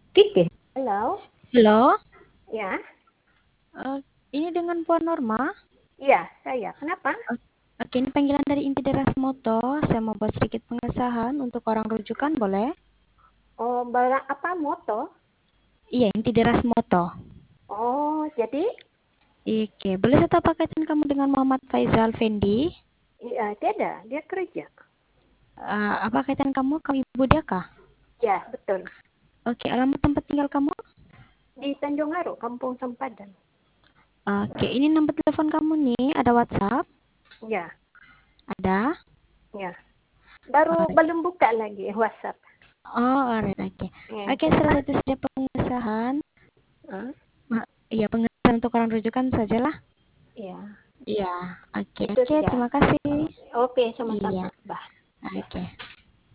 Kiki. Halo. Halo, Ya, eh, ini dengan Puan Norma. iya saya. Kenapa? Oke, ini panggilan dari Inti Deras Moto. Saya mau buat sedikit pengesahan untuk orang rujukan, boleh? Oh, barang apa moto? Iya, Inti Deras Moto. Oh, jadi Oke, boleh saya tahu pakaian kamu dengan Muhammad Faizal Fendi? iya tidak. Dia kerja. Apa kaitan kamu? Kamu ibu dia kah? Ya, betul. Oke, alamat tempat tinggal kamu? Di Tanjung Aru, Kampung Sempadan. Oke, ini nomor telepon kamu nih. Ada WhatsApp? Ya, Ada? ya. Baru Oh, belum buka lagi WhatsApp. alright, oke. Ya, Oke, kenapa? setelah itu sudah pengesahan. Hah? Iya, pengesahan untuk orang rujukan sajalah. Ya, Iya, oke, itu oke, saja. terima kasih. Oke, Iya, sama-sama. Bah. oke.